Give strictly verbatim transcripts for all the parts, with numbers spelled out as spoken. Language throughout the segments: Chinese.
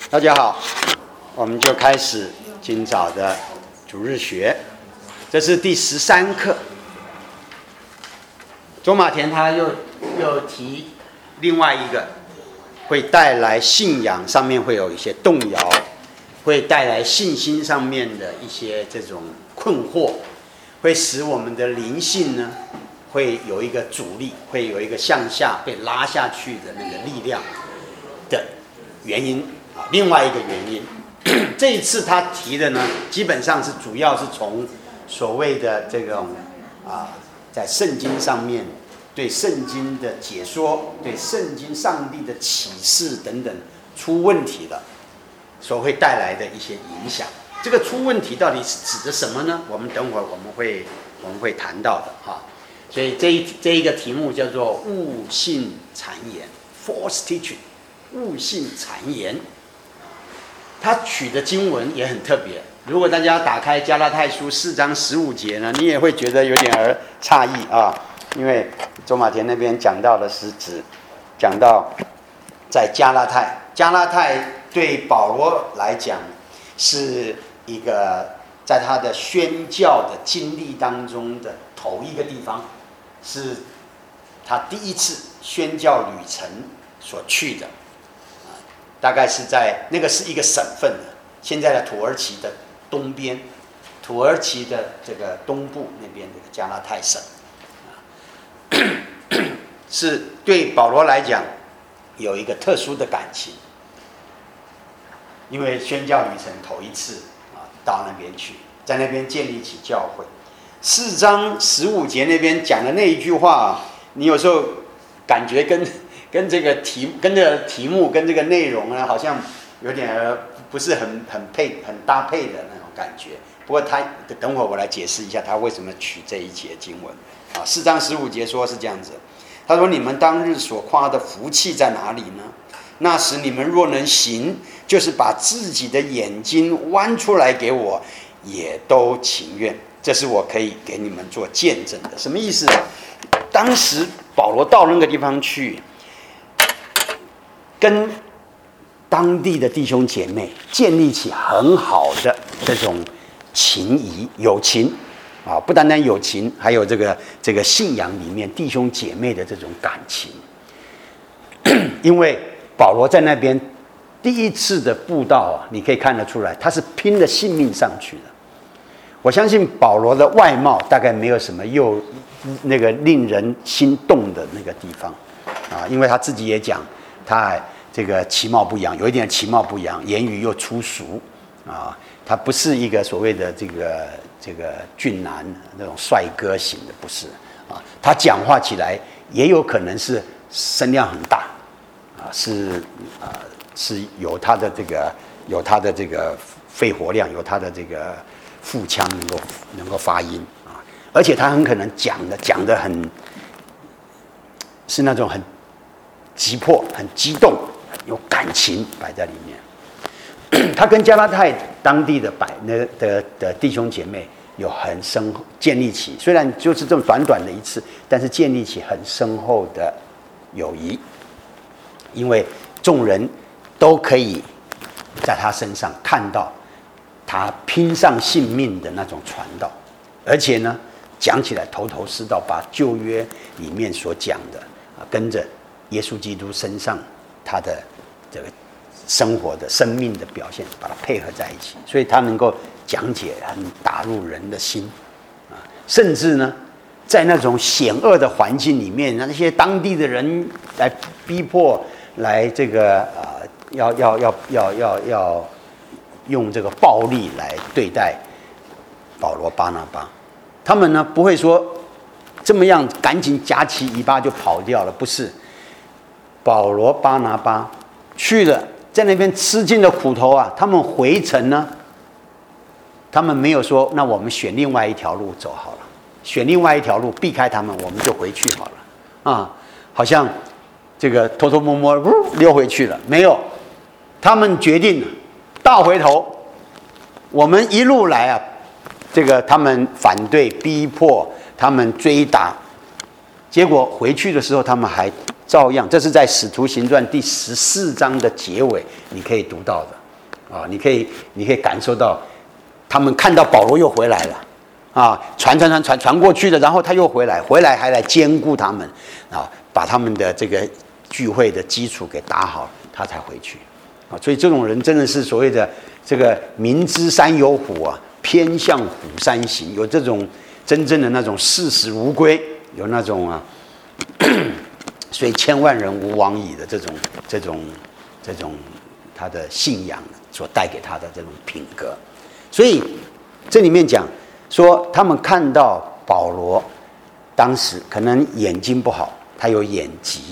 大家好，我们就开始今早的主日学，这是第十三课。周马田他又又提另外一个，会带来信仰上面会有一些动摇，会带来信心上面的一些这种困惑，会使我们的灵性呢会有一个阻力，会有一个向下被拉下去的那个力量的原因。另外一个原因，这一次他提的呢，基本上是主要是从所谓的这种啊，在圣经上面对圣经的解说，对圣经上帝的启示等等出问题了，所会带来的一些影响。这个出问题到底是指的什么呢？我们等会儿我们会我们会谈到的哈。所以这一这一个题目叫做误信谗言 （false teaching）， 误信谗言。他取的经文也很特别，如果大家打开加拉太书四章十五节呢，你也会觉得有点儿诧异啊，因为周马田那边讲到的是指讲到在加拉太，加拉太对保罗来讲是一个在他的宣教的经历当中的头一个地方，是他第一次宣教旅程所去的。大概是在那个是一个省份的，现在的土耳其的东边，土耳其的这个东部那边这个加拉太省，是对保罗来讲有一个特殊的感情，因为宣教旅程头一次啊到那边去，在那边建立起教会。四章十五节那边讲的那一句话，你有时候感觉跟。跟这个题跟这个题目跟这个内容呢，好像有点不是很很配很搭配的那种感觉。不过他等会儿我来解释一下他为什么取这一节经文啊。四章十五节说是这样子，他说：“你们当日所夸的福气在哪里呢？那时你们若能行，就是把自己的眼睛弯出来给我，也都情愿。这是我可以给你们做见证的。”什么意思？当时保罗到那个地方去。跟当地的弟兄姐妹建立起很好的这种情谊、友情啊，不单单友情，还有这个这个信仰里面弟兄姐妹的这种感情。因为保罗在那边第一次的布道啊，你可以看得出来，他是拼了性命上去的。我相信保罗的外貌大概没有什么又那个令人心动的那个地方啊，因为他自己也讲。他这个其貌不扬，有一点其貌不扬，言语又粗俗啊，他不是一个所谓的这个这个俊男那种帅哥型的，不是啊。他讲话起来也有可能是声量很大啊，是啊是有他的这个有他的这个肺活量，有他的这个腹腔能够能够发音啊，而且他很可能讲的讲的很是那种很。急迫、很激动、有感情摆在里面。他跟加拉太当地的百那的的弟兄姐妹有很深建立起，虽然就是这种短短的一次，但是建立起很深厚的友谊，因为众人都可以在他身上看到他拼上性命的那种传道，而且呢，讲起来头头是道，把旧约里面所讲的啊跟着。耶稣基督身上他的这个生活的生命的表现，把它配合在一起，所以他能够讲解很打入人的心啊，甚至呢，在那种险恶的环境里面，那些当地的人来逼迫，来这个啊、呃，要要要要要要用这个暴力来对待保罗巴拿巴，他们呢不会说这么样赶紧夹起尾巴就跑掉了，不是。保罗巴拿巴去了，在那边吃尽了苦头啊！他们回程呢，他们没有说，那我们选另外一条路走好了，选另外一条路避开他们，我们就回去好了啊！好像这个偷偷摸摸呜溜回去了，没有，他们决定倒回头，我们一路来啊，这个他们反对、逼迫，他们追打，结果回去的时候，他们还。照样，这是在《使徒行传》第十四章的结尾，你可以读到的。 啊，你可以你可以感受到，他们看到保罗又回来了，啊，传传传传传过去的，然后他又回来，回来还来兼顾他们，啊，把他们的这个聚会的基础给打好，他才回去，啊，所以这种人真的是所谓的这个明知山有虎啊，偏向虎山行，有这种真正的那种视死如归，有那种啊，虽千万人吾往矣的这种这种这种他的信仰所带给他的这种品格。所以这里面讲说，他们看到保罗当时可能眼睛不好，他有眼疾，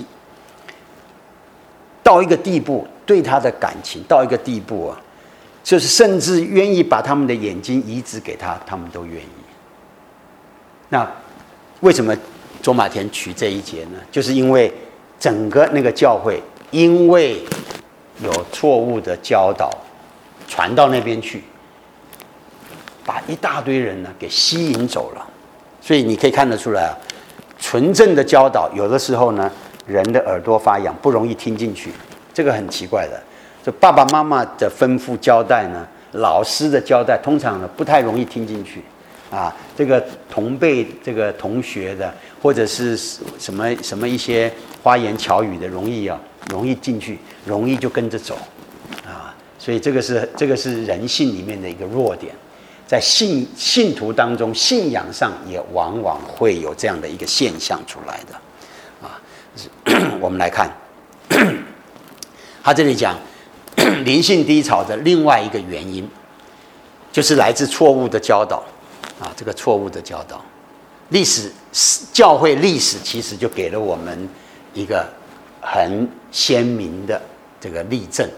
到一个地步，对他的感情到一个地步啊，就是甚至愿意把他们的眼睛移植给他，他们都愿意。那为什么周马田取这一节呢？就是因为整个那个教会，因为有错误的教导传到那边去，把一大堆人呢给吸引走了。所以你可以看得出来啊，纯正的教导有的时候呢，人的耳朵发痒，不容易听进去，这个很奇怪的。就爸爸妈妈的吩咐交代呢，老师的交代，通常呢不太容易听进去。啊，这个同辈、这个同学的，或者是什么什么一些花言巧语的，容易啊，容易进去，容易就跟着走，啊，所以这个是这个是人性里面的一个弱点，在信信徒当中，信仰上也往往会有这样的一个现象出来的，啊，我们来看，他这里讲灵性低潮的另外一个原因，就是来自错误的教导。啊，这个错误的教导，历史教会历史其实就给了我们一个很鲜明的这个例证。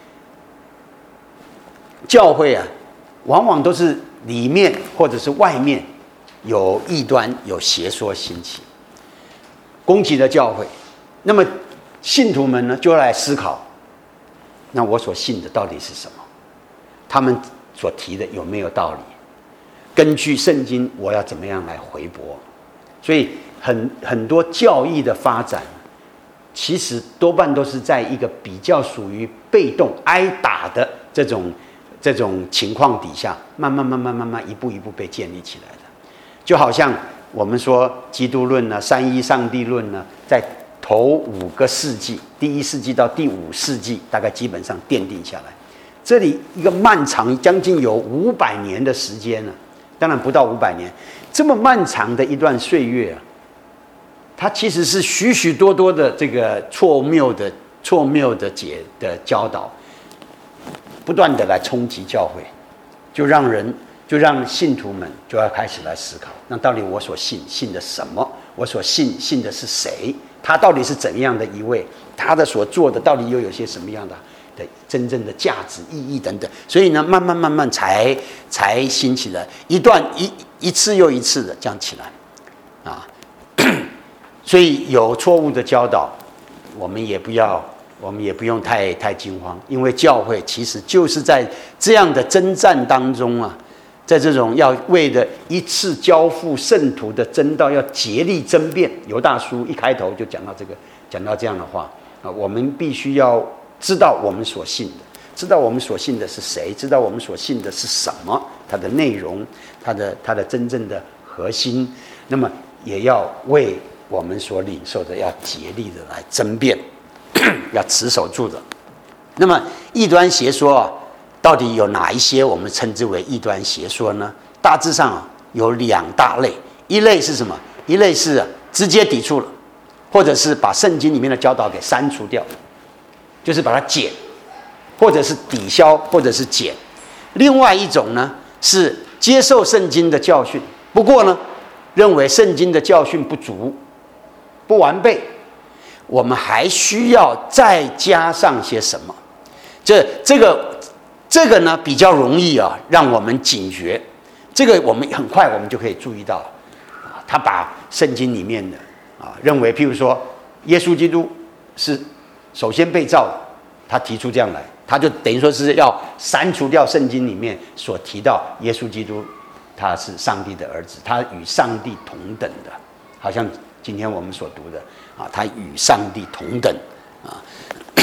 教会啊，往往都是里面或者是外面有异端、有邪说兴起，攻击了教会。那么信徒们呢，就要来思考：那我所信的到底是什么？他们所提的有没有道理？根据圣经，我要怎么样来回驳？所以很很多教义的发展，其实多半都是在一个比较属于被动挨打的这种这种情况底下，慢慢慢慢慢慢一步一步被建立起来的。就好像我们说基督论呢、三一上帝论呢，在头五个世纪，第一世纪到第五世纪，大概基本上奠定下来。这里一个漫长将近有五百年的时间呢。当然不到五百年，这么漫长的一段岁月啊，它其实是许许多多的这个错谬的、错谬的解的教导，不断的来冲击教会，就让人、就让信徒们就要开始来思考：那到底我所信信的什么？我所信信的是谁？他到底是怎样的一位？他的所做的到底又有些什么样的？的真正的价值意义等等，所以呢，慢慢慢慢才才兴起了一段一一次又一次的这样起来，啊，所以有错误的教导，我们也不要，我们也不用太太惊慌，因为教会其实就是在这样的征战当中啊，在这种要为了一次交付圣徒的真道要竭力争辩。犹大书一开头就讲到这个，讲到这样的话啊，我们必须要知道我们所信的，知道我们所信的是谁，知道我们所信的是什么，它的内容，它的它的真正的核心，那么也要为我们所领受的要竭力的来争辩，要持守住的。那么异端邪说啊，到底有哪一些我们称之为异端邪说呢？大致上啊有两大类，一类是什么？一类是、啊、直接抵触了，或者是把圣经里面的教导给删除掉。就是把它减，或者是抵消，或者是减。另外一种呢，是接受圣经的教训，不过呢，认为圣经的教训不足、不完备，我们还需要再加上些什么。这这个这个呢，比较容易啊，让我们警觉。这个我们很快我们就可以注意到，啊，他把圣经里面的啊，认为譬如说，耶稣基督是首先被造的，他提出这样来，他就等于说是要删除掉圣经里面所提到耶稣基督他是上帝的儿子，他与上帝同等的，好像今天我们所读的啊，他与上帝同等啊。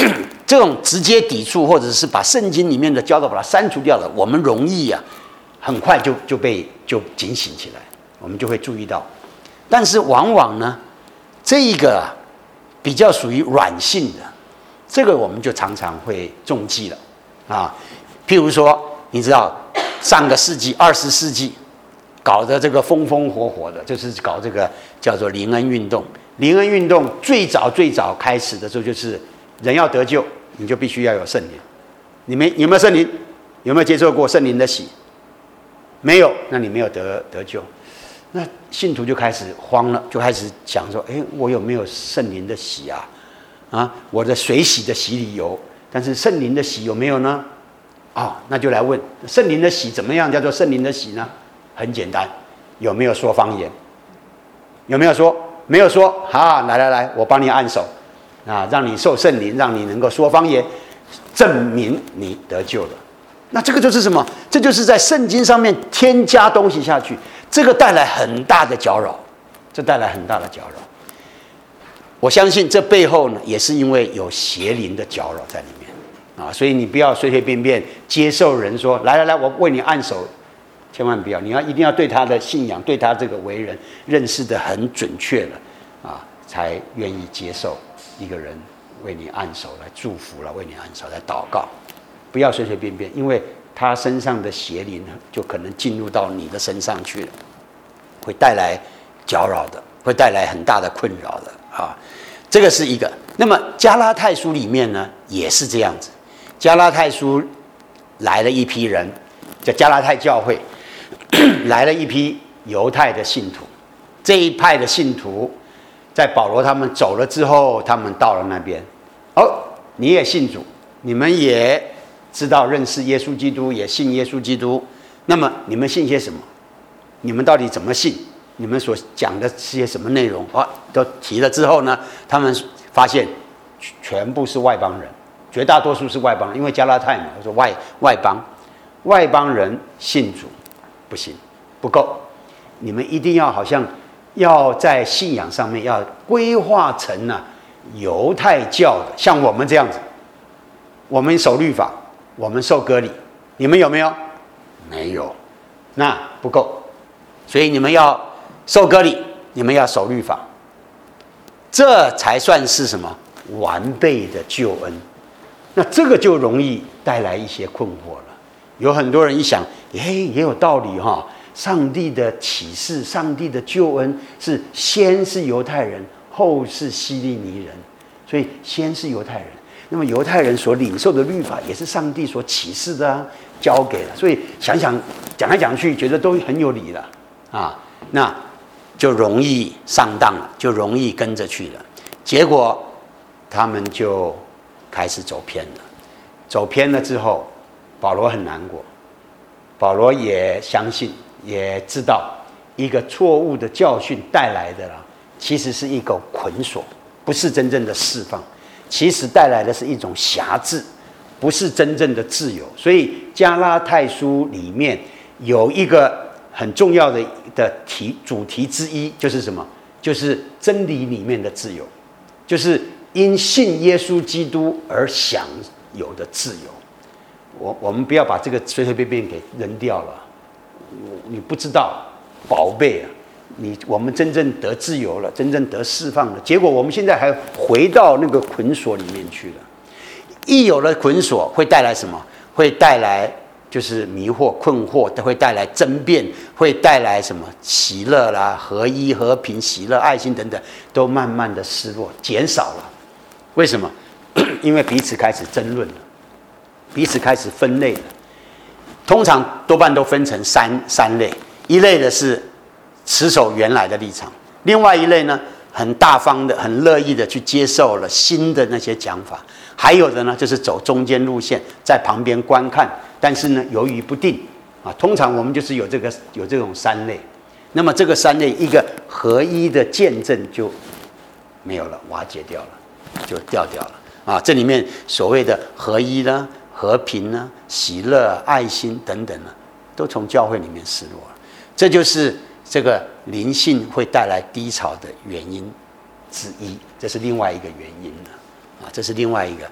这种直接抵触，或者是把圣经里面的教导把它删除掉了，我们容易啊，很快就就被就警醒起来，我们就会注意到。但是往往呢，这一个啊比较属于软性的，这个我们就常常会中计了啊。譬如说，你知道上个世纪二十世纪搞得这个风风火火的，就是搞这个叫做灵恩运动。灵恩运动最早最早开始的时候，就是人要得救，你就必须要有圣灵。你没有没有圣灵？有没有接受过圣灵的洗？没有，那你没有得得救。那信徒就开始慌了，就开始想说：哎，我有没有圣灵的洗啊？啊，我的水洗的洗礼有，但是圣灵的洗有没有呢？啊、哦，那就来问圣灵的洗怎么样叫做圣灵的洗呢？很简单，有没有说方言？有没有说？没有说。好，来来来，我帮你按手，啊，让你受圣灵，让你能够说方言，证明你得救了。那这个就是什么？这就是在圣经上面添加东西下去，这个带来很大的搅扰，这带来很大的搅扰。我相信这背后呢，也是因为有邪灵的搅扰在里面啊，所以你不要随随便便接受人说来来来，我为你按手，千万不要，你要一定要对他的信仰，对他这个为人认识得很准确了啊，才愿意接受一个人为你按手来祝福了，为你按手来祷告。不要随随便便，因为他身上的邪灵就可能进入到你的身上去了，会带来搅扰的，会带来很大的困扰的啊。这个是一个。那么加拉太书里面呢，也是这样子。加拉太书来了一批人，叫加拉太教会，来了一批犹太的信徒。这一派的信徒，在保罗他们走了之后，他们到了那边，哦，你也信主，你们也知道认识耶稣基督，也信耶稣基督。那么你们信些什么？你们到底怎么信？你们所讲的是些什么内容？啊，都提了之后呢，他们发现全部是外邦人，绝大多数是外邦人，因为加拉太嘛，说外外邦，外邦人信主不行，不够。你们一定要好像要在信仰上面要规划成呢、啊、犹太教的，像我们这样子，我们守律法。我们受割礼，你们有没有？没有，那不够，所以你们要受割礼，你们要守律法，这才算是什么完备的救恩。那这个就容易带来一些困惑了。有很多人一想，嘿，也有道理哈。上帝的启示，上帝的救恩是先是犹太人，后是希利尼人，所以先是犹太人。那么犹太人所领受的律法也是上帝所启示的啊，交给了，所以想想讲来讲去，觉得都很有理了啊，那就容易上当了，就容易跟着去了。结果他们就开始走偏了，走偏了之后，保罗很难过。保罗也相信，也知道一个错误的教训带来的啦，其实是一个捆锁，不是真正的释放。其实带来的是一种辖制，不是真正的自由。所以加拉太书里面有一个很重要的的题主题之一，就是什么？就是真理里面的自由，就是因信耶稣基督而享有的自由。我我们不要把这个随随便便给扔掉了，你不知道，宝贝啊！你我们真正得自由了，真正得释放了，结果我们现在还回到那个捆锁里面去了。一有了捆锁，会带来什么？会带来就是迷惑、困惑，会带来争辩，会带来什么喜乐啦、合一、和平、喜乐、爱心等等，都慢慢的失落、减少了。为什么？因为彼此开始争论了，彼此开始分类了。通常多半都分成三三类，一类的是持守原来的立场，另外一类呢，很大方的、很乐意的去接受了新的那些讲法，还有的呢，就是走中间路线，在旁边观看，但是呢，犹豫不定啊。通常我们就是有这个有这种三类，那么这个三类一个合一的见证就没有了，瓦解掉了，就掉掉了啊。这里面所谓的合一呢、和平呢、喜乐、爱心等等呢，都从教会里面失落了，这就是这个灵性会带来低潮的原因之一，这是另外一个原因了啊，这是另外一个。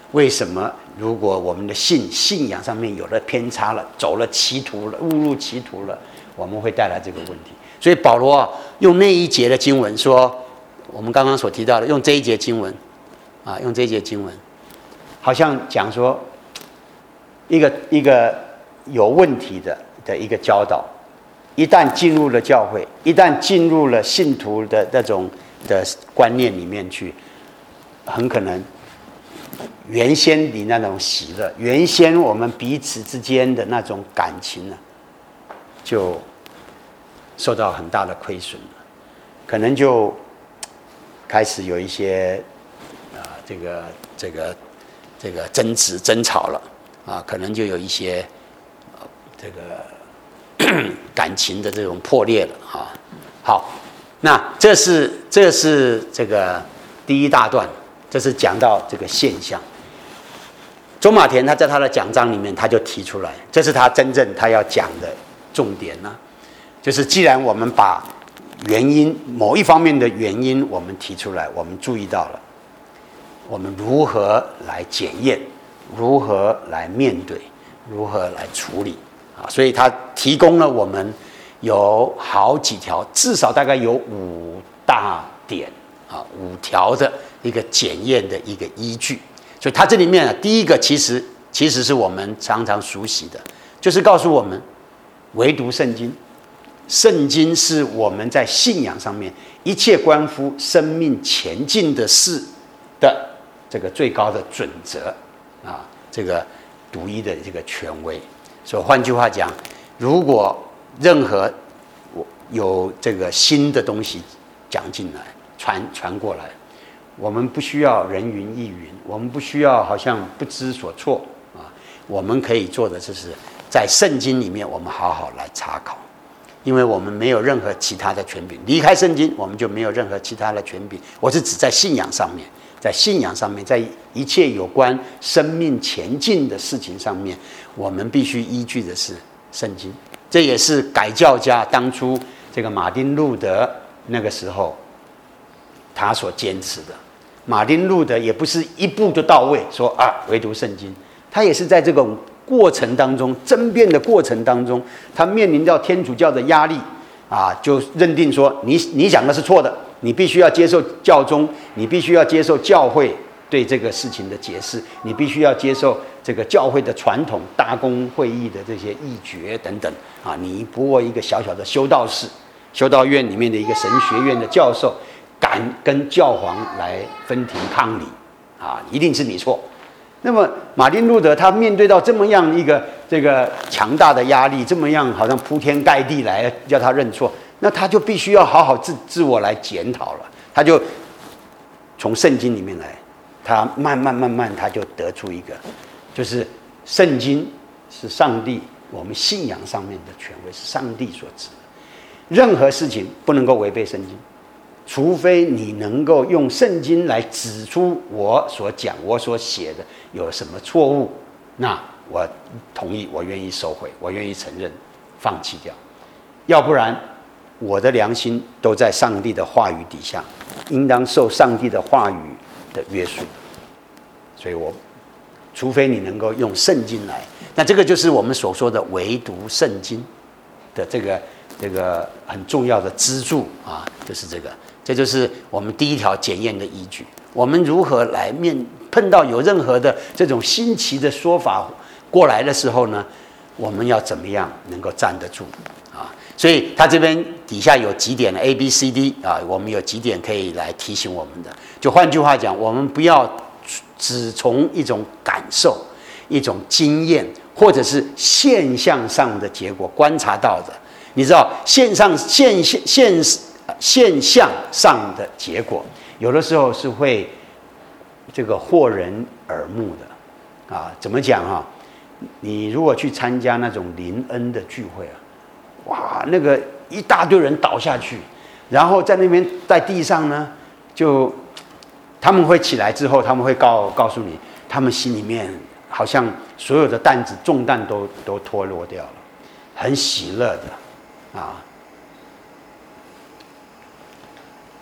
为什么如果我们的信信仰上面有了偏差了，走了歧途了，误入歧途了，我们会带来这个问题。所以保罗啊，用那一节的经文说，我们刚刚所提到的，用这一节经文啊，用这一节经文，好像讲说，一个一个有问题的的一个教导，一旦进入了教会，一旦进入了信徒的那种的观念里面去，很可能原先你那种喜乐，原先我们彼此之间的那种感情呢，就受到很大的亏损了，可能就开始有一些啊、呃，这个这个这个争执争吵了啊，可能就有一些、呃、这个感情的这种破裂了啊。好，那这是这是这个第一大段，这是讲到这个现象。周马田他在他的讲章里面他就提出来，这是他真正他要讲的重点呢、啊，就是既然我们把原因某一方面的原因我们提出来，我们注意到了，我们如何来检验，如何来面对，如何来处理啊？所以他提供了我们有好几条，至少大概有五大点啊，五条的一个检验的一个依据。所以它这里面啊，第一个其实其实是我们常常熟悉的，就是告诉我们，唯独圣经，圣经是我们在信仰上面一切关乎生命前进的事的这个最高的准则啊，这个独一的这个权威。所以换句话讲，如果任何有这个新的东西讲进来、传传过来，我们不需要人云亦云，我们不需要好像不知所措啊。我们可以做的就是在圣经里面，我们好好来查考，因为我们没有任何其他的权柄。离开圣经，我们就没有任何其他的权柄。我是指在信仰上面，在信仰上面，在一切有关生命前进的事情上面，我们必须依据的是圣经。这也是改教家当初这个马丁路德那个时候他所坚持的。马丁路德也不是一步就到位，说啊唯独圣经，他也是在这种过程当中，争辩的过程当中，他面临到天主教的压力啊，就认定说你你讲的是错的，你必须要接受教宗，你必须要接受教会对这个事情的解释，你必须要接受这个教会的传统、大公会议的这些议决等等啊，你不过一个小小的修道士、修道院里面的一个神学院的教授，敢跟教皇来分庭抗礼啊，一定是你错。那么马丁路德他面对到这么样一个这个强大的压力，这么样好像铺天盖地来叫他认错，那他就必须要好好自自我来检讨了。他就从圣经里面来，他慢慢慢慢他就得出一个，就是圣经是上帝我们信仰上面的权威，是上帝所指的，任何事情不能够违背圣经。除非你能够用圣经来指出我所讲、我所写的有什么错误，那我同意，我愿意收回，我愿意承认，放弃掉。要不然，我的良心都在上帝的话语底下，应当受上帝的话语的约束。所以我，除非你能够用圣经来，那这个就是我们所说的唯独圣经的这个这个很重要的支柱啊，就是这个。这就是我们第一条检验的依据。我们如何来面碰到有任何的这种新奇的说法过来的时候呢？我们要怎么样能够站得住啊？所以他这边底下有几点 A、B、C、D 啊，我们有几点可以来提醒我们的。就换句话讲，我们不要只从一种感受、一种经验，或者是现象上的结果观察到的。你知道，线上现现现。现象上的结果，有的时候是会这个惑人耳目的啊。怎么讲啊？你如果去参加那种灵恩的聚会啊，哇，那个一大堆人倒下去，然后在那边在地上呢，就他们会起来之后，他们会告告诉你，他们心里面好像所有的担子重担都都脱落掉了，很喜乐的啊。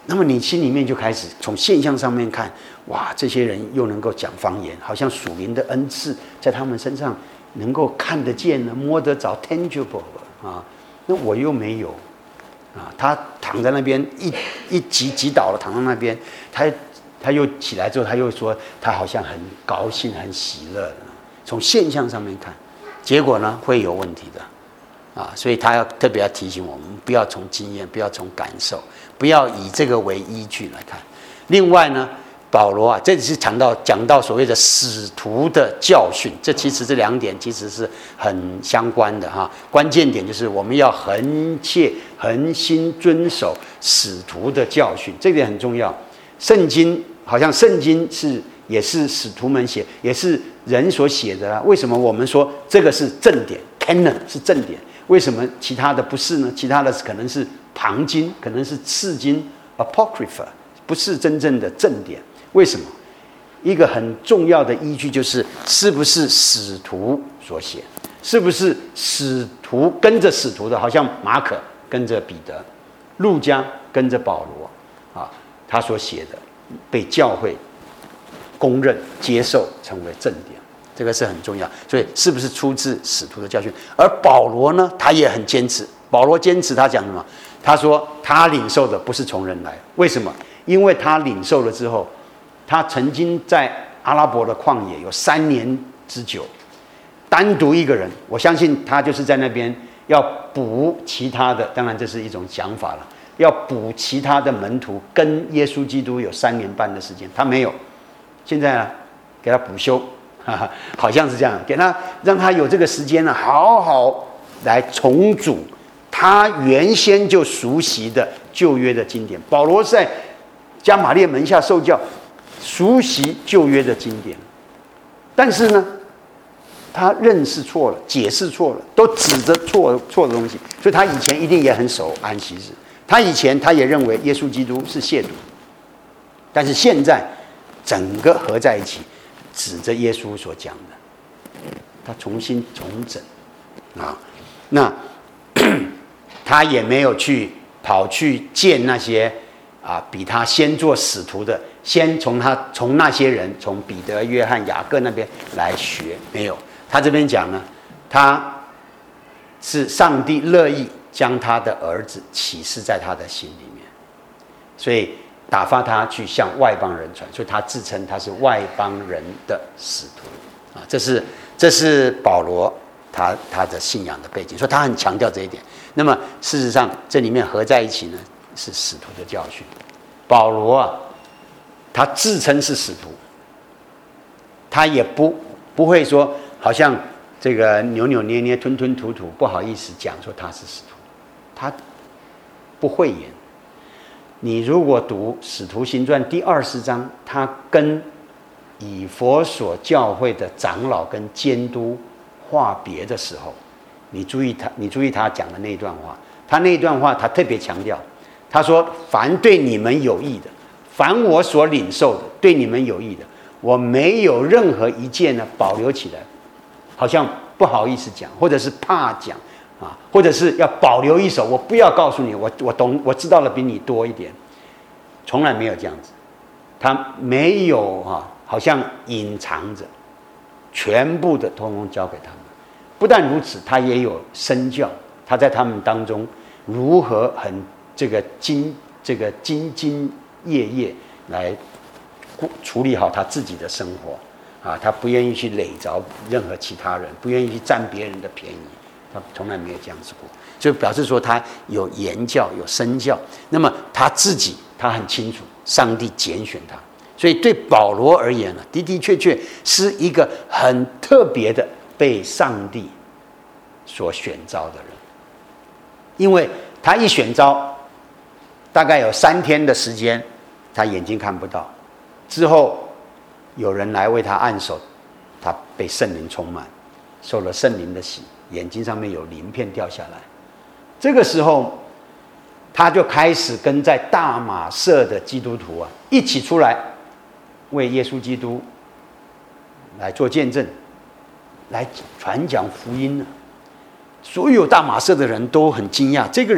那么你心里面就开始从现象上面看，哇，这些人又能够讲方言，好像属灵的恩赐在他们身上能够看得见了、摸得着 tangible 啊，那我又没有啊。他躺在那边一一击击倒了，躺在那边，他他又起来之后，他又说他好像很高兴、很喜乐。从现象上面看，结果呢会有问题的啊，所以他要特别要提醒我们，不要从经验，不要从感受，不要以这个为依据来看。另外呢，保罗啊，这里是讲到讲到所谓的使徒的教训，这其实这两点其实是很相关的哈。关键点就是我们要恒切、恒心遵守使徒的教训，这点很重要。圣经好像圣经是也是使徒们写，也是人所写的啦。为什么我们说这个是正典 （canon） 是正典？为什么其他的不是呢？其他的可能是旁经，可能是次经 （apocrypha）， 不是真正的正典。为什么？一个很重要的依据就是是不是使徒所写，是不是使徒跟着使徒的，好像马可跟着彼得，路加跟着保罗啊，他所写的被教会公认接受成为正典，这个是很重要。所以是不是出自使徒的教训？而保罗呢，他也很坚持。保罗坚持他讲什么？他说他领受的不是从人来，为什么？因为他领受了之后，他曾经在阿拉伯的旷野有三年之久，单独一个人，我相信他就是在那边要补其他的，当然这是一种想法了，要补其他的门徒跟耶稣基督有三年半的时间，他没有。现在呢，给他补修，哈哈，好像是这样，给他让他有这个时间呢，好好来重组他原先就熟悉的旧约的经典。保罗在加马列门下受教，熟悉旧约的经典，但是呢，他认识错了，解释错了，都指着错错的东西，所以他以前一定也很守安息日。他以前他也认为耶稣基督是亵渎，但是现在整个合在一起，指着耶稣所讲的，他重新重整啊。那他也没有去跑去见那些啊比他先做使徒的，先从他从那些人，从彼得、约翰、雅各那边来学，没有。他这边讲呢，他是上帝乐意将他的儿子启示在他的心里面，所以打发他去向外邦人传，所以他自称他是外邦人的使徒啊。这是这是保罗他他的信仰的背景，所以他很强调这一点。那么事实上，这里面合在一起呢，是使徒的教训。保罗啊，他自称是使徒，他也不不会说好像这个扭扭捏捏、吞吞吐吐，不好意思讲说他是使徒，他不讳言。你如果读《使徒行传》第二十章，他跟以弗所教会的长老跟监督话别的时候，你注意他，你注意他讲的那段话。他那段话，他特别强调，他说：“凡对你们有益的，凡我所领受的，对你们有益的，我没有任何一件呢保留起来，好像不好意思讲，或者是怕讲。”啊，或者是要保留一手，我不要告诉你，我我懂，我知道的比你多一点，从来没有这样子，他没有啊，好像隐藏着，全部的通通交给他们。不但如此，他也有身教，他在他们当中如何很这个精这个兢兢业业来处理好他自己的生活啊，他不愿意去累着任何其他人，不愿意去占别人的便宜。他从来没有这样子过，所以表示说他有言教，有身教。那么他自己他很清楚，上帝拣选他，所以对保罗而言呢，的的确确是一个很特别的被上帝所选召的人。因为他一选召，大概有三天的时间，他眼睛看不到，之后有人来为他按手，他被圣灵充满，受了圣灵的洗。眼睛上面有鳞片掉下来，这个时候他就开始跟在大马色的基督徒啊一起出来为耶稣基督来做见证，来传讲福音呢。所有大马色的人都很惊讶，这个人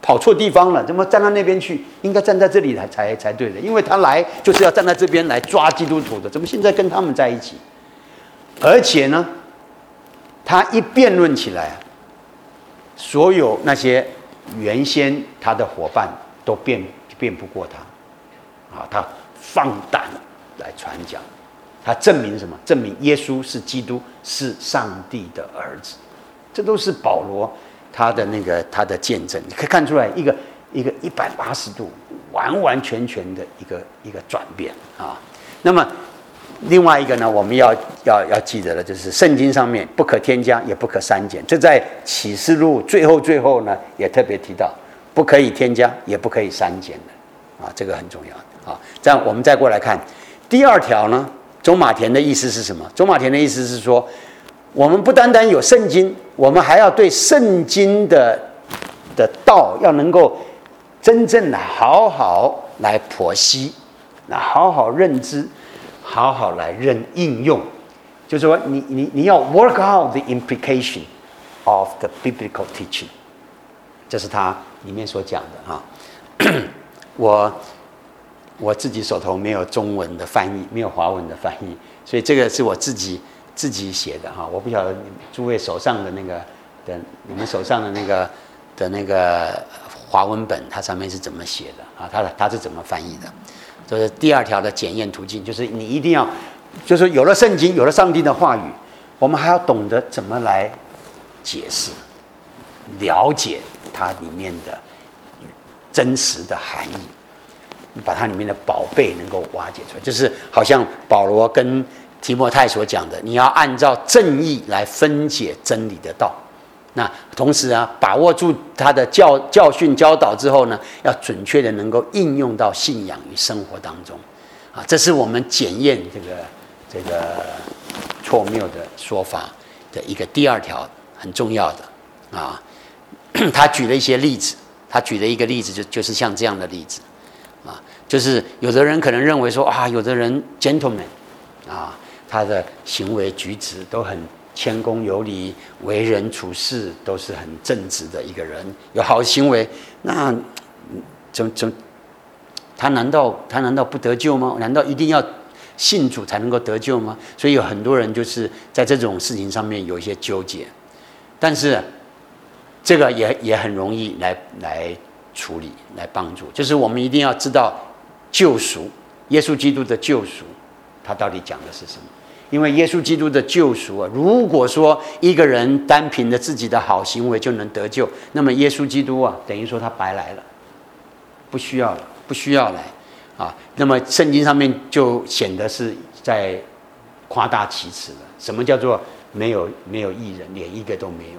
跑错地方了，怎么站到那边去？应该站在这里来才才对的，因为他来就是要站在这边来抓基督徒的，怎么现在跟他们在一起？而且呢，他一辩论起来，所有那些原先他的伙伴都辩辩不过他，啊，他放胆来传讲，他证明什么？证明耶稣是基督，是上帝的儿子。这都是保罗他的那个他的见证，你可以看出来一个一个一百八十度完完全全的一个一个转变啊。那么另外一个呢，我们要要要记得的就是圣经上面不可添加也不可删减，这在启示录最后最后呢也特别提到，不可以添加也不可以删减的啊，这个很重要啊。这样我们再过来看第二条呢，中马田的意思是什么？中马田的意思是说，我们不单单有圣经，我们还要对圣经的的道要能够真正的好好来剖析，来好好认知，好好来认应用。就是说你，你你要 work out the implication of the biblical teaching， 这是他里面所讲的哈。我我自己手头没有中文的翻译，没有华文的翻译，所以这个是我自己。自己写的哈，我不晓得诸位手上的那个的，你们手上的那个的那个华文本，它上面是怎么写的啊？它它是怎么翻译的？这是第二条的检验途径，就是你一定要，就是有了圣经，有了上帝的话语，我们还要懂得怎么来解释、了解它里面的真实的含义，把它里面的宝贝能够挖掘出来，就是好像保罗跟提摩太所讲的，你要按照正义来分解真理的道。那同时啊，把握住他的教教训教导之后呢，要准确的能够应用到信仰与生活当中。啊，这是我们检验这个这个错谬的说法的一个第二条很重要的啊。他举了一些例子，他举了一个例子就就是像这样的例子啊，就是有的人可能认为说啊，有的人 gentleman 啊。他的行为举止都很谦恭有礼，为人处事都是很正直的一个人，有好行为，那怎怎他难道他难道不得救吗？难道一定要信主才能够得救吗？所以有很多人就是在这种事情上面有一些纠结，但是这个也也很容易来来处理来帮助，就是我们一定要知道救赎，耶稣基督的救赎，他到底讲的是什么？因为耶稣基督的救赎啊，如果说一个人单凭着自己的好行为就能得救，那么耶稣基督啊，等于说他白来了，不需要了，不需要来啊。那么圣经上面就显得是在夸大其词了。什么叫做没有没有义人，连一个都没有？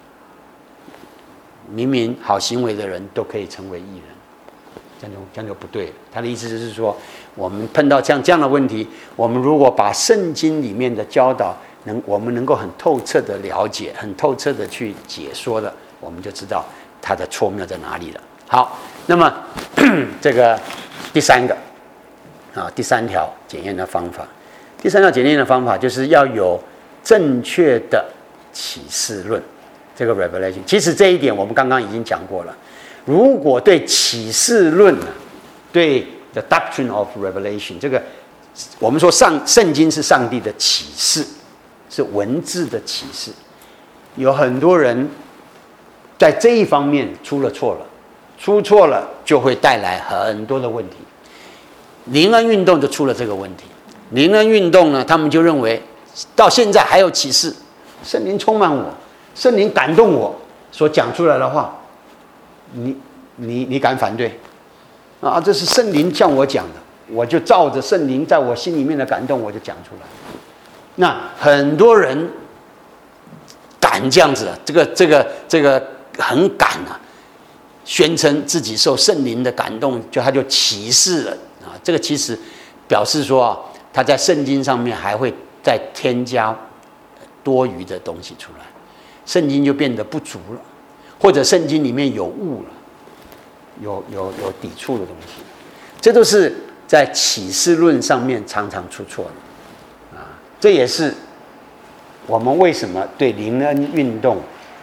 明明好行为的人都可以成为义人。这样就这样就不对了。他的意思就是说，我们碰到像这样的问题，我们如果把圣经里面的教导能，我们能够很透彻的了解，很透彻的去解说了，我们就知道它的错谬在哪里了。好，那么这个第三个啊，第三条检验的方法，第三条检验的方法就是要有正确的启示论，这个 revelation。其实这一点我们刚刚已经讲过了。如果对启示论呢，对 the doctrine of revelation， 这个我们说上圣经是上帝的启示，是文字的启示，有很多人在这一方面出了错了，出错了就会带来很多的问题。灵恩运动就出了这个问题。灵恩运动呢，他们就认为到现在还有启示，圣灵充满我，圣灵感动我所讲出来的话。你你你敢反对啊？这是圣灵向我讲的，我就照着圣灵在我心里面的感动，我就讲出来。那很多人敢这样子，这个这个这个很敢啊，宣称自己受圣灵的感动，就他就启示了啊。这个其实表示说啊，他在圣经上面还会再添加多余的东西出来，圣经就变得不足了。或者圣经里面有误了，有有有抵触的东西，这都是在启示论上面常常出错的啊。这也是我们为什么对灵恩运动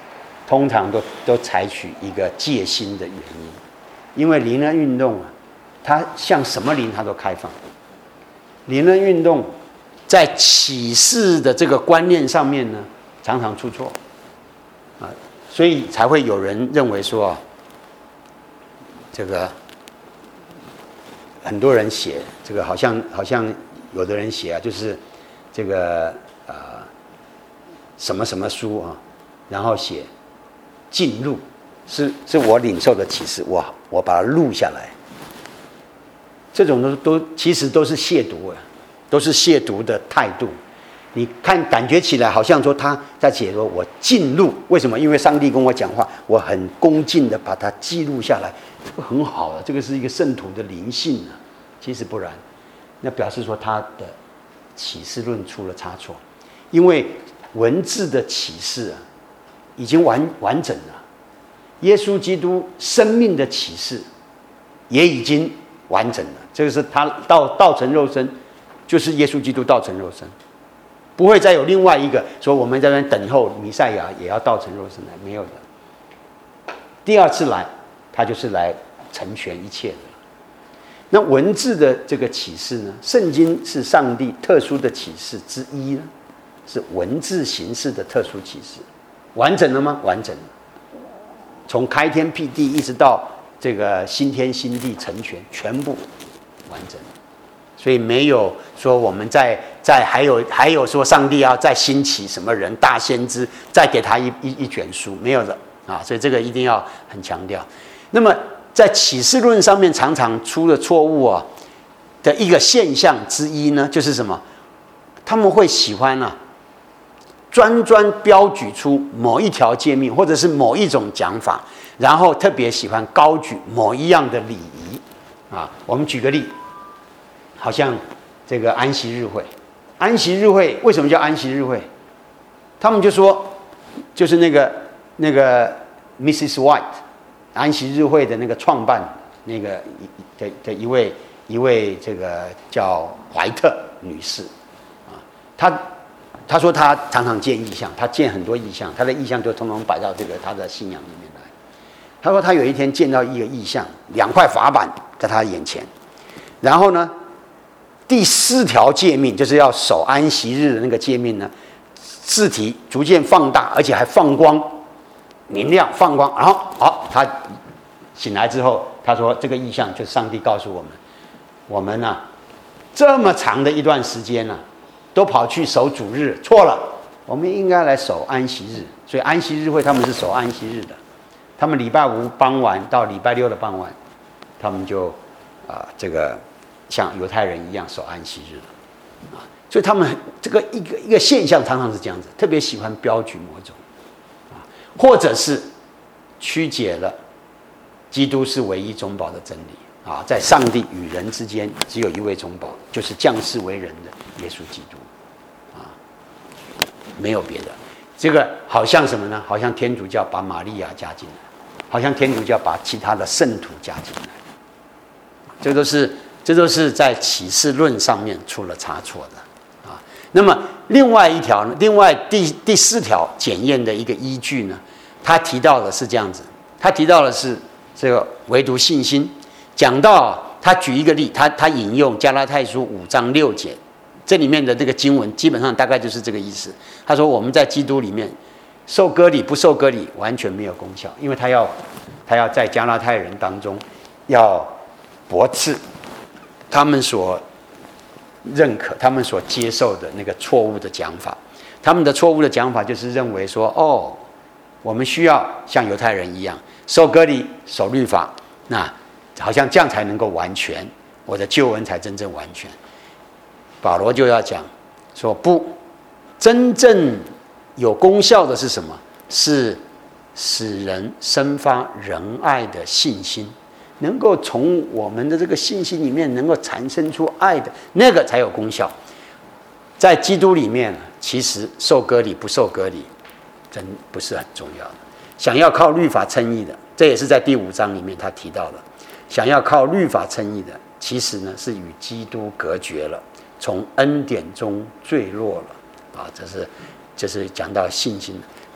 通常都都采取一个戒心的原因，因为灵恩运动啊，它像什么灵它都开放。灵恩运动在启示的这个观念上面呢，常常出错啊，所以才会有人认为说啊，这个很多人写这个好像好像有的人写啊，就是这个呃什么什么书啊，然后写进入是是我领受的启示，我我把它录下来，这种都都其实都是亵渎啊，都是亵渎的态度。你看，感觉起来好像说他在解说我进入，为什么？因为上帝跟我讲话，我很恭敬的把它记录下来，这个很好的，这个是一个圣徒的灵性啊。其实不然，那表示说他的启示论出了差错，因为文字的启示啊，已经完完整了。耶稣基督生命的启示也已经完整了，这个是他道道成肉身，就是耶稣基督道成肉身。不会再有另外一个说我们在那边等候弥赛亚也要道成肉身来，没有的。第二次来，他就是来成全一切的。那文字的这个启示呢？圣经是上帝特殊的启示之一呢，是文字形式的特殊启示，完整了吗？完整了。从开天辟地一直到这个新天新地成全，全部完整了。所以没有说我们在在还有还有说上帝要再兴起什么人大先知，再给他一一一卷书，没有的啊！所以这个一定要很强调。那么在启示论上面常常出了错误啊的一个现象之一呢，就是什么？他们会喜欢啊专专标举出某一条诫命，或者是某一种讲法，然后特别喜欢高举某一样的礼仪啊。我们举个例。好像这个安息日会，安息日会为什么叫安息日会？他们就说，就是那个那个 missus White， 安息日会的那个创办那个的的一位一位这个叫怀特女士啊，她她说她常常见异象，她见很多异象，她的异象就通通摆到这个她的信仰里面来。她说她有一天见到一个异象，两块法板在她眼前，然后呢？第四条诫命就是要守安息日的那个诫命呢，字体逐渐放大，而且还放光、明亮、放光。然后好，他醒来之后，他说这个意象就是上帝告诉我们，我们呢、啊、这么长的一段时间呢、啊，都跑去守主日，错了，我们应该来守安息日。所以安息日会他们是守安息日的，他们礼拜五傍晚到礼拜六的傍晚，他们就啊、呃、这个。像犹太人一样守安息日了，啊，所以他们这个一个一个现象常常是这样子，特别喜欢标举某种，啊，或者是曲解了基督是唯一中保的真理啊，在上帝与人之间只有一位中保，就是降世为人的耶稣基督，啊，没有别的。这个好像什么呢？好像天主教把玛利亚加进来，好像天主教把其他的圣徒加进来，这都是。这都是在启示论上面出了差错的啊。那么另外一条呢，另外第第四条检验的一个依据呢，他提到的是这样子，他提到的是这个唯独信心。讲到他举一个例，他他引用加拉太书五章六节，这里面的这个经文基本上大概就是这个意思。他说我们在基督里面受割礼不受割礼完全没有功效，因为他要他要在加拉太人当中要驳斥。他们所认可、他们所接受的那个错误的讲法，他们的错误的讲法就是认为说，哦，我们需要像犹太人一样受割礼、守律法，那好像这样才能够完全，我的救恩才真正完全。保罗就要讲说，不，真正有功效的是什么？是使人生发仁爱的信心。能够从我们的这个信心里面能够产生出爱的那个才有功效。在基督里面，其实受割礼不受割礼真不是很重要的。想要靠律法称义的，这也是在第五章里面他提到的，想要靠律法称义的，其实呢是与基督隔绝了，从恩典中坠落了啊。这是这是讲到信心。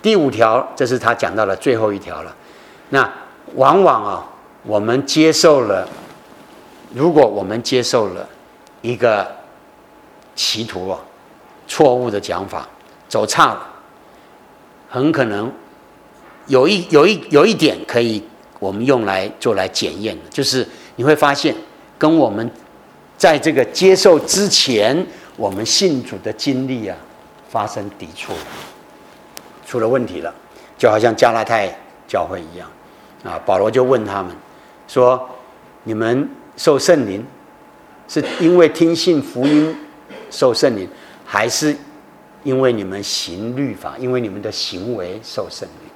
第五条，这是他讲到了最后一条了。那往往啊，我们接受了，如果我们接受了一个歧途啊，错误的讲法，走岔了，很可能有一有一有一点可以我们用来做来检验的，就是你会发现，跟我们在这个接受之前，我们信主的经历啊，发生抵触了，出了问题了，就好像加拉太教会一样啊。保罗就问他们说：“你们受圣灵，是因为听信福音受圣灵，还是因为你们行律法，因为你们的行为受圣灵？”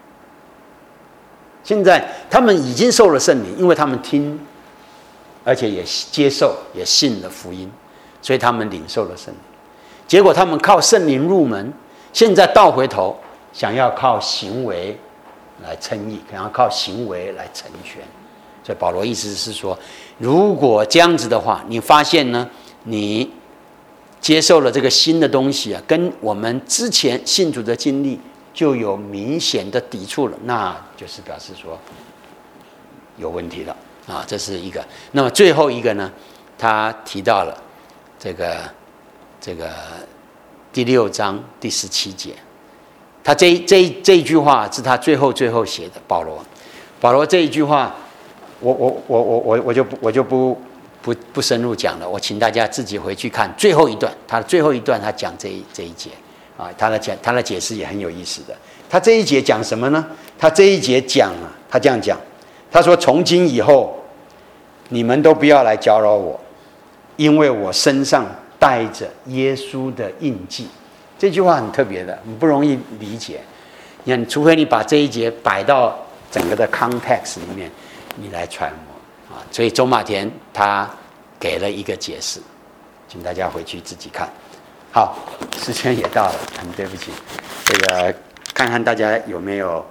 现在他们已经受了圣灵，因为他们听，而且也接受，也信了福音，所以他们领受了圣灵。结果他们靠圣灵入门，现在倒回头想要靠行为来称义，想要靠行为来成全。所以保罗意思是说，如果这样子的话，你发现呢，你接受了这个新的东西啊，跟我们之前信主的经历就有明显的抵触了，那就是表示说有问题了啊，这是一个。那么最后一个呢，他提到了这个这个第六章第十七节，他这这这一句话是他最后最后写的。保罗，保罗这一句话，我我我我我我就不我就不不不深入讲了，我请大家自己回去看最后一段，他的最后一段他讲这一这一节啊，他的讲他的解释也很有意思的。他这一节讲什么呢？他这一节讲啊，他这样讲，他说：“从今以后，你们都不要来搅扰我，因为我身上带着耶稣的印记。”这句话很特别的，很不容易理解。你看，除非你把这一节摆到整个的 context 里面，你来揣摩啊。所以周马田他给了一个解释，请大家回去自己看。好，时间也到了，很对不起，这个看看大家有没有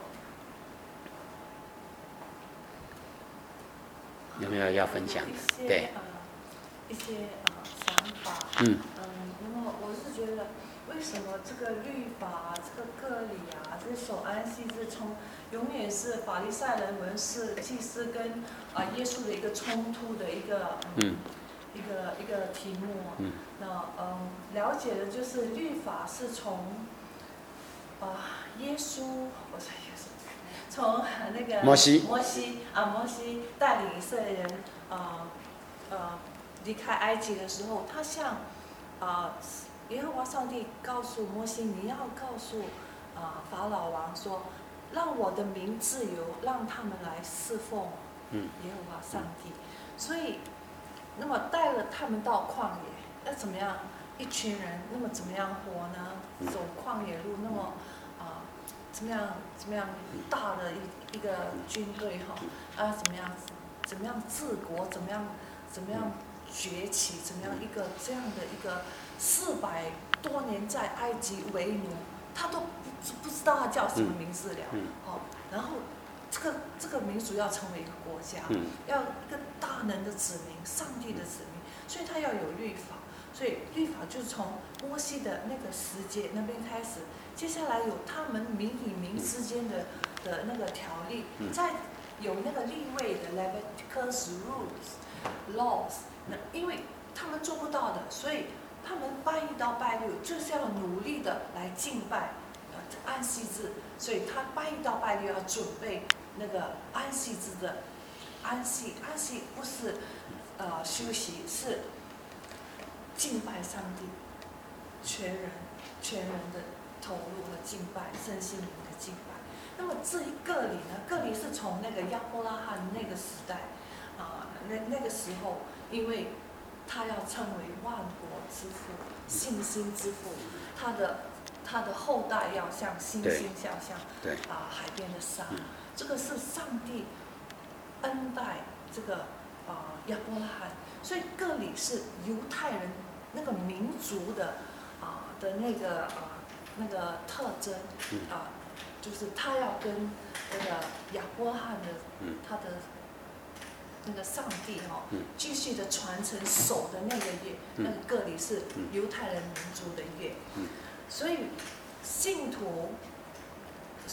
有没有要分享的？对， 呃，一些呃想法。 嗯。 嗯，那么我是觉得，为什么这个律法啊、这个割礼啊、这守安息日从永远是法利赛人、文士、祭司跟啊、呃、耶稣的一个冲突的一个嗯。嗯一个一个题目，嗯，那嗯，了解的就是律法是从啊、呃、耶稣，我说耶稣，从那个摩西摩西啊摩西带领以色列人啊呃离开埃及的时候，他向啊耶和华上帝告诉摩西，你要告诉啊、呃、法老王说，让我的民自由，让他们来侍奉耶和华上帝，所以。那么带了他们到旷野，要怎么样？一群人，那么怎么样活呢？走旷野路，那么啊、呃，怎么样？怎么样大的一一个军队哈？啊，怎么样？怎么样治国？怎么样？怎么样崛起？怎么样一个这样的一个四百多年在埃及为奴，他都不不知道他叫什么名字了。好，然后。这个这个民族要成为一个国家，嗯、要一个大能的子民，上帝的子民，所以他要有律法，所以律法就是从摩西的那个时节那边开始，接下来有他们民与民之间的的那个条例，嗯、再有那个立位的 Leviticus rules laws， 那因为他们做不到的，所以他们拜一到拜六就是要努力的来敬拜，呃，安息日，所以他拜一到拜六要准备。那个安息日的安息，安息不是呃休息，是敬拜上帝，全人全人的投入和敬拜，身心灵的敬拜。那么这一个礼呢，个礼是从那个亚伯拉罕那个时代啊、呃，那那个时候，因为他要称为万国之父、信心之父，他的他的后代要像星星肖像，对啊、呃、海边的沙。嗯，这个是上帝恩待这个啊亚伯拉罕，所以个礼是犹太人那个民族的啊、呃、的那个啊、呃、那个特征啊、呃，就是他要跟那个亚伯拉罕的他的那个上帝哈、哦，继续的传承守的那个约，那个个礼是犹太人民族的约，所以信徒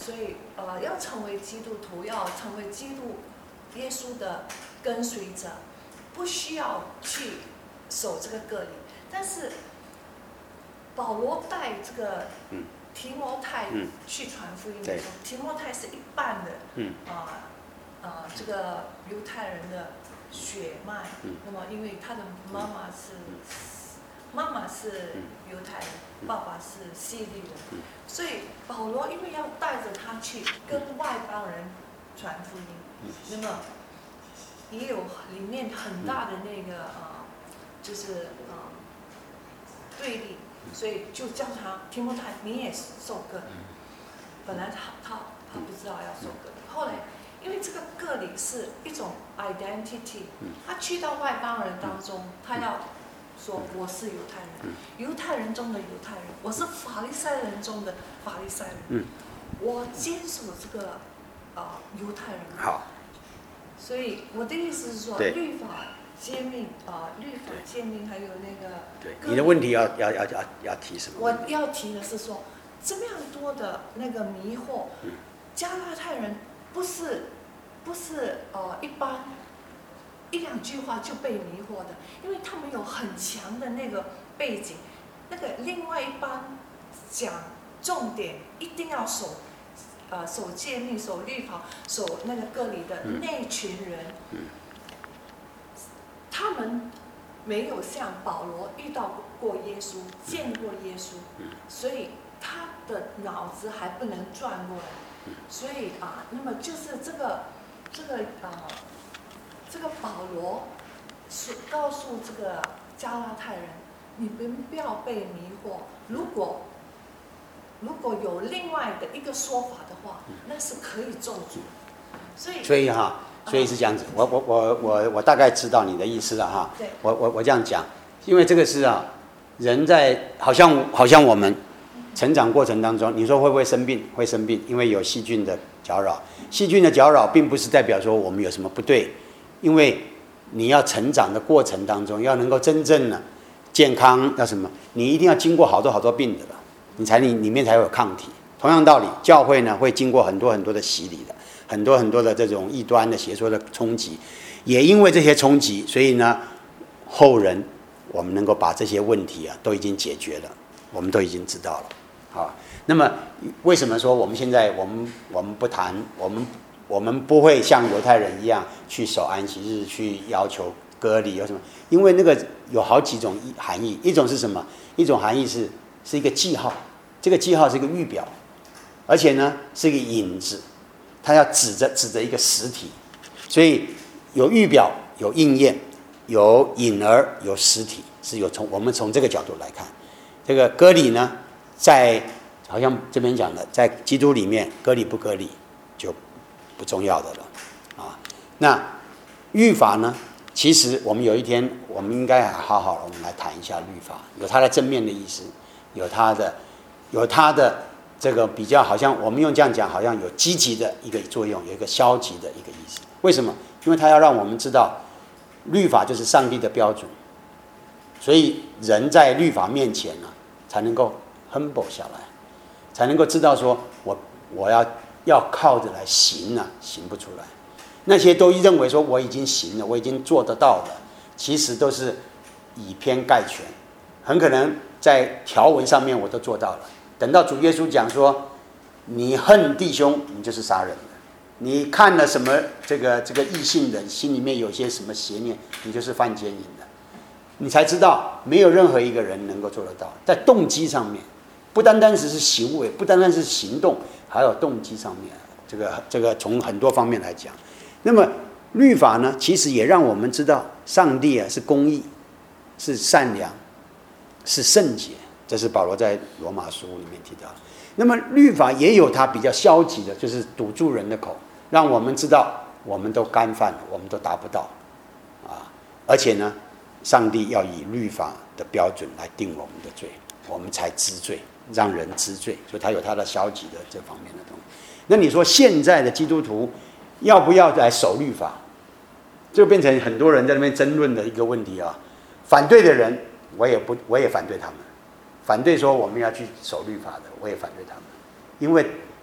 所以呃，要成为基督徒，要成为基督耶稣的跟随者，不需要去守这个割礼。但是保罗带这个提摩太去传福音的时候，嗯、提摩太是一半的，嗯啊呃, 呃这个犹太人的血脉，嗯、那么因为他的妈妈是。妈妈是犹太人，爸爸是希利人，所以保罗因为要带着他去跟外邦人传福音，那么也有里面很大的那个呃，就是呃对立，所以就叫他提摩太，你也受割。本来他他他不知道要受割，后来因为这个割礼是一种 identity， 他去到外邦人当中，他要。说我是犹太人，犹太人中的犹太人，我是法利赛人中的法利赛人，嗯、我坚守这个啊、呃、犹太人。 好， 所以我的意思是说，律法诫命啊、呃，律法诫命还有那个。 对，你的问题要要要要要提什么？ 我要提的是说，这么样多的那个迷惑，嗯、加拉太人不是不是呃一般。一两句话就被迷惑的，因为他们有很强的那个背景，那个另外一班讲重点一定要守，呃，守诫命、守律法、守那个割礼的那群人，嗯嗯、他们没有像保罗遇到过耶稣、见过耶稣，嗯、所以他的脑子还不能转过来，嗯、所以啊，那么就是这个这个呃。这个保罗是告诉这个加拉太人，你们不要被迷惑。如果如果有另外的一个说法的话，那是可以咒诅。所以所以哈，所以是这样子。我我我我我大概知道你的意思了哈。 对。 我我我这样讲，因为这个是啊，人在好像好像我们成长过程当中，你说会不会生病？会生病，因为有细菌的搅扰。细菌的搅扰并不是代表说我们有什么不对。因为你要成长的过程当中，要能够真正的健康，要什么？你一定要经过好多好多病的了，你才你里面才会有抗体。同样道理，教会呢会经过很多很多的洗礼的，很多很多的这种异端的邪说的冲击，也因为这些冲击，所以呢，后人我们能够把这些问题啊都已经解决了，我们都已经知道了。好，那么为什么说我们现在我们我们不谈我们？我们不会像犹太人一样去守安息日，去要求割礼有什么？因为那个有好几种含义，一种是什么？一种含义是是一个记号，这个记号是一个预表，而且呢是一个影子，它要指着指着一个实体，所以有预表，有应验，有影儿，有实体，是有从我们从这个角度来看，这个割礼呢，在好像这边讲的，在基督里面割礼不割礼就不重要的了啊。那律法呢？其实我们有一天，我们应该好好的，我们来谈一下律法，有它的正面的意思，有它的，有它的这个比较，好像我们用这样讲，好像有积极的一个作用，有一个消极的一个意思。为什么？因为它要让我们知道，律法就是上帝的标准，所以人在律法面前呢、啊，才能够 humble 下来，才能够知道说我我要。要靠着来行啊，行不出来。那些都认为说我已经行了，我已经做得到了，其实都是以偏概全。很可能在条文上面我都做到了，等到主耶稣讲说，你恨弟兄，你就是杀人了；你看了什么这个这个异性人，心里面有些什么邪念，你就是犯奸淫的。你才知道，没有任何一个人能够做得到。在动机上面，不单单只是行为，不单单是行动。还有动机上面，这个这个从很多方面来讲，那么律法呢，其实也让我们知道，上帝啊是公义，是善良，是圣洁，这是保罗在罗马书里面提到的。那么律法也有它比较消极的，就是堵住人的口，让我们知道我们都干犯了，我们都达不到啊。而且呢，上帝要以律法的标准来定我们的罪，我们才知罪。让人知罪，所以他有他的消极的这方面的东西。那你说现在的基督徒要不要来守律法，就变成很多人在那边争论的一个问题啊。反对的人，我也不，我也反对他们。反对说我们要去守律法的，我也反对他们，因为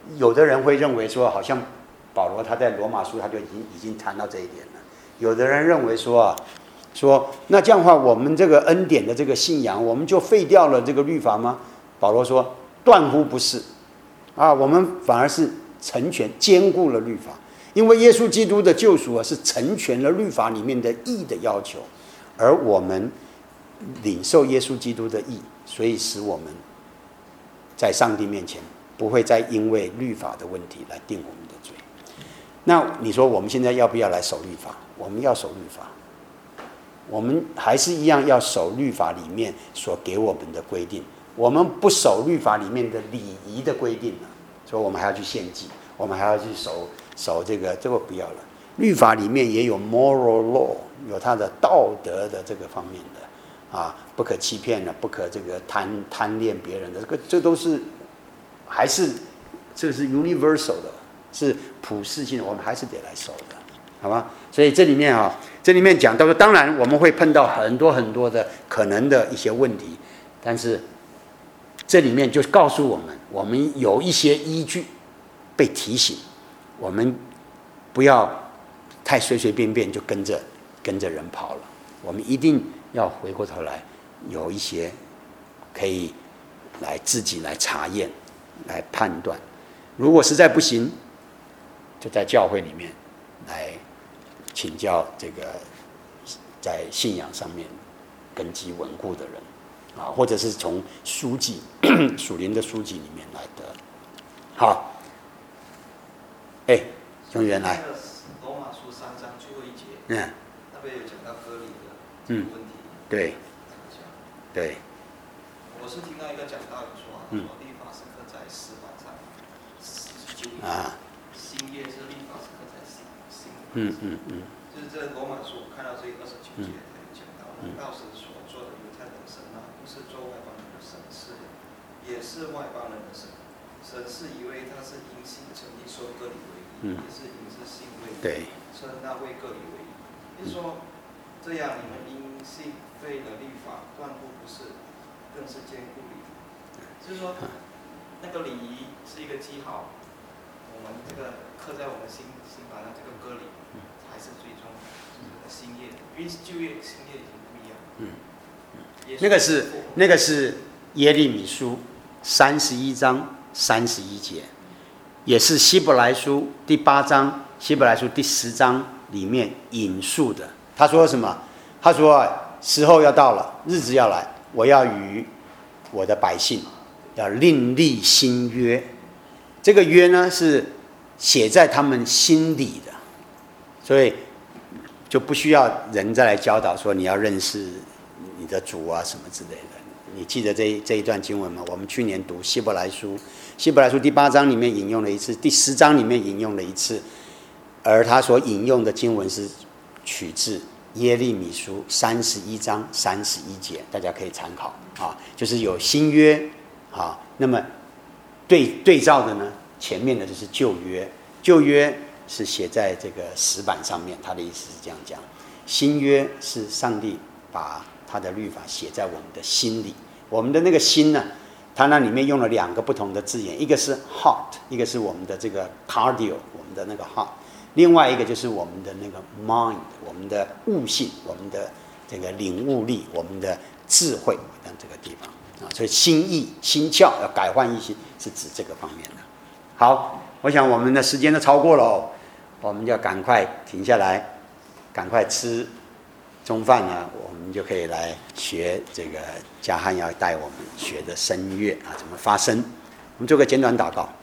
有的人会认为说，好像保罗他在罗马书他就已经已经谈到这一点了。有的人认为说啊，说那这样的话，我们这个恩典的这个信仰，我们就废掉了这个律法吗？保罗说，断乎不是，啊，我们反而是成全兼顾了律法，因为耶稣基督的救赎啊，是成全了律法里面的义的要求，而我们领受耶稣基督的义，所以使我们在上帝面前不会再因为律法的问题来定我们的罪。那你说我们现在要不要来守律法？我们要守律法，我们还是一样要守律法里面所给我们的规定。我们不守律法里面的礼仪的规定了，所以我们还要去献祭，我们还要去守守这个，这个不要了。律法里面也有 moral law， 有它的道德的这个方面的啊，不可欺骗的，不可这个贪贪恋别人的，这个这都是还是这是 universal 的，是普世性的，我们还是得来守的，好吧？所以这里面啊，这里面讲到说，当然我们会碰到很多很多的可能的一些问题，但是这里面就告诉我们，我们有一些依据被提醒，我们不要太随随便便就跟着跟着人跑了，我们一定要回过头来，有一些可以来自己来查验、来判断。如果实在不行，就在教会里面来请教这个在信仰上面根基稳固的人。啊，或者是从书籍属灵的书籍里面来的。好，哎，兄弟来。 罗马书三章最后一节， 嗯， 那边有讲到割礼的这个问题。 嗯，对，对。 我是听到一个讲道有说，嗯，律法是刻在石板上，啊，新约是律法是刻在心心。嗯嗯嗯。就是这罗马书看到这二十九节，他有讲到，那到时所做的犹太人神啊，不是做外邦人的神，是也是外邦人的神。神是以为他是因信称义，说割礼为义，嗯，也是因是信为义，对，称那为割礼为义。就是说，这样你们因信废了律法，断乎不是，更是坚固礼。就是说，那个礼仪是一个记号，我们这个刻在我们心心板上这个割礼，还是最重要的，就是新约，因为旧约新约已经不一样。嗯， 那个是那个是耶利米书三十一章三十一节，也是希伯来书第八章、希伯来书第十章里面引述的。他说什么？他说时候要到了，日子要来，我要与我的百姓要另立新约。这个约呢是写在他们心里的，所以就不需要人再来教导说你要认识你的主啊什么之类的。你记得这一这一段经文吗？我们去年读希伯来书，希伯来书第八章里面引用了一次，第十章里面引用了一次，而他所引用的经文是取自耶利米书三十一章三十一节，大家可以参考啊。就是有新约啊，那么对对照的呢，前面的就是旧约，旧约是写在这个石板上面，他的意思是这样讲。新约是上帝把他的律法写在我们的心里，我们的那个心呢，它那里面用了两个不同的字眼，一个是 heart， 一个是我们的这个 cardio， 我们的那个 heart， 另外一个就是我们的那个 mind， 我们的悟性，我们的这个领悟力，我们的智慧等这个地方啊，所以心意、心窍要改换一些，是指这个方面的。好，我想我们的时间都超过了哦，我们就要赶快停下来，赶快吃中饭呢，我们就可以来学这个嘉汉要带我们学的声乐啊，怎么发声。我们做个简短祷告。